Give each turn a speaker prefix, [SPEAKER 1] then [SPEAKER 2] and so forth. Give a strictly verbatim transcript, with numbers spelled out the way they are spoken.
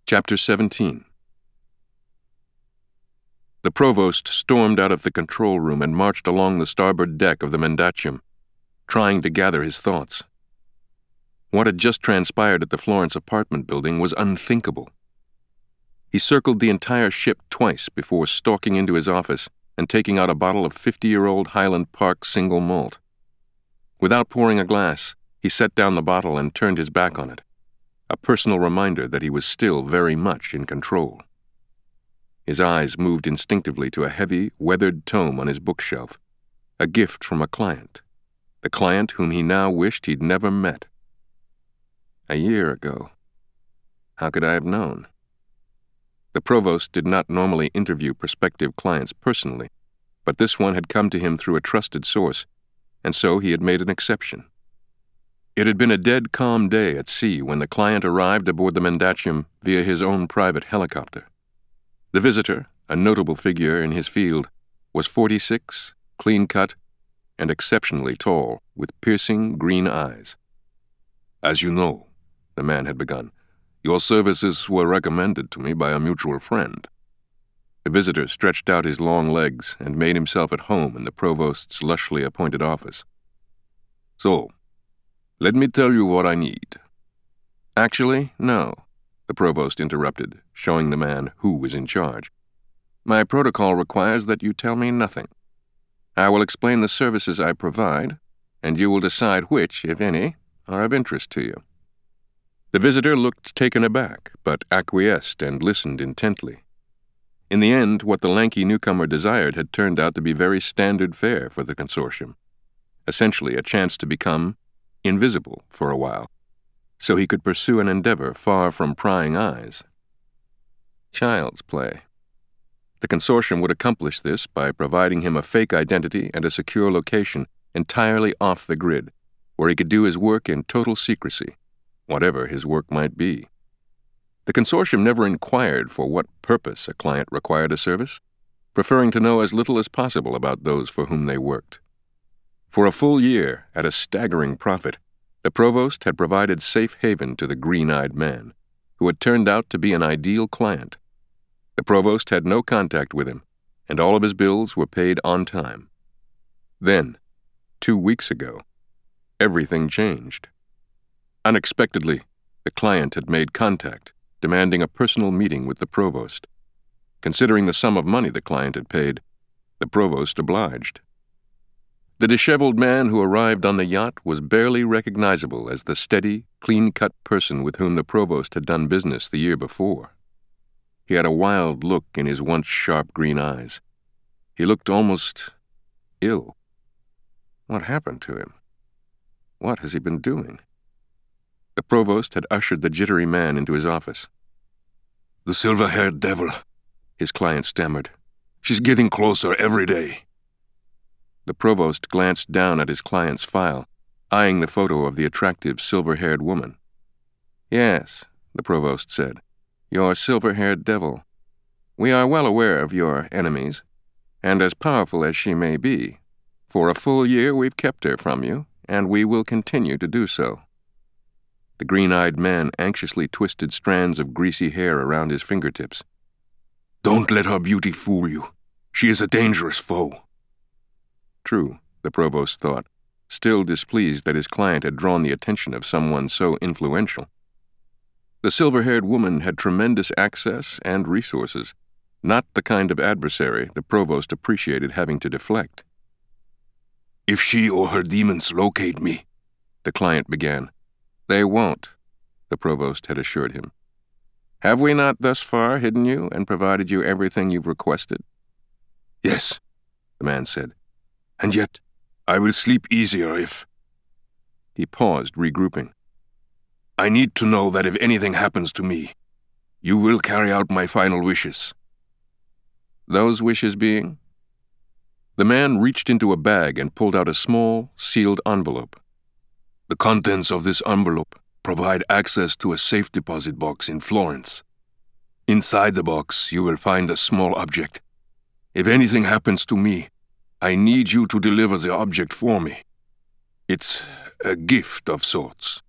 [SPEAKER 1] Chapter seventeen. The provost stormed out of the control room and marched along the starboard deck of the Mendacium, trying to gather his thoughts. What had just transpired at the Florence apartment building was unthinkable. He circled the entire ship twice before stalking into his office and taking out a bottle of fifty-year-old Highland Park single malt. Without pouring a glass, he set down the bottle and turned his back on it, a personal reminder that he was still very much in control. His eyes moved instinctively to a heavy, weathered tome on his bookshelf, a gift from a client, the client whom he now wished he'd never met. A year ago. How could I have known? The provost did not normally interview prospective clients personally, but this one had come to him through a trusted source, and so he had made an exception. It had been a dead calm day at sea when the client arrived aboard the Mendacium via his own private helicopter. The visitor, a notable figure in his field, was forty-six, clean-cut, and exceptionally tall, with piercing green eyes. "As you know," the man had begun, "your services were recommended to me by a mutual friend." The visitor stretched out his long legs and made himself at home in the provost's lushly appointed office. "So, let me tell you what I need." "Actually, no," the provost interrupted, showing the man who was in charge. "My protocol requires that you tell me nothing. I will explain the services I provide, and you will decide which, if any, are of interest to you." The visitor looked taken aback, but acquiesced and listened intently. In the end, what the lanky newcomer desired had turned out to be very standard fare for the consortium, essentially a chance to become invisible for a while, so he could pursue an endeavor far from prying eyes. Child's play. The consortium would accomplish this by providing him a fake identity and a secure location entirely off the grid, where he could do his work in total secrecy, whatever his work might be. The consortium never inquired for what purpose a client required a service, preferring to know as little as possible about those for whom they worked. For a full year, at a staggering profit, the provost had provided safe haven to the green-eyed man, who had turned out to be an ideal client. The provost had no contact with him, and all of his bills were paid on time. Then, two weeks ago, everything changed. Unexpectedly, the client had made contact, demanding a personal meeting with the provost. Considering the sum of money the client had paid, the provost obliged. The disheveled man who arrived on the yacht was barely recognizable as the steady, clean-cut person with whom the provost had done business the year before. He had a wild look in his once sharp green eyes. He looked almost ill. What happened to him? What has he been doing? The provost had ushered the jittery man into his office. "The silver-haired devil," his client stammered. "She's getting closer every day." The provost glanced down at his client's file, eyeing the photo of the attractive silver-haired woman. "Yes," the provost said, "your silver-haired devil. We are well aware of your enemies, and as powerful as she may be, for a full year we've kept her from you, and we will continue to do so." The green-eyed man anxiously twisted strands of greasy hair around his fingertips. "Don't let her beauty fool you. She is a dangerous foe." True, the provost thought, still displeased that his client had drawn the attention of someone so influential. The silver-haired woman had tremendous access and resources, not the kind of adversary the provost appreciated having to deflect. "If she or her demons locate me," the client began. "They won't," the provost had assured him. "Have we not thus far hidden you and provided you everything you've requested?" "Yes," the man said. "And yet, I will sleep easier if—" He paused, regrouping. "I need to know that if anything happens to me, you will carry out my final wishes." "Those wishes being?" The man reached into a bag and pulled out a small, sealed envelope. "The contents of this envelope provide access to a safe deposit box in Florence. Inside the box, you will find a small object. If anything happens to me, I need you to deliver the object for me. It's a gift of sorts."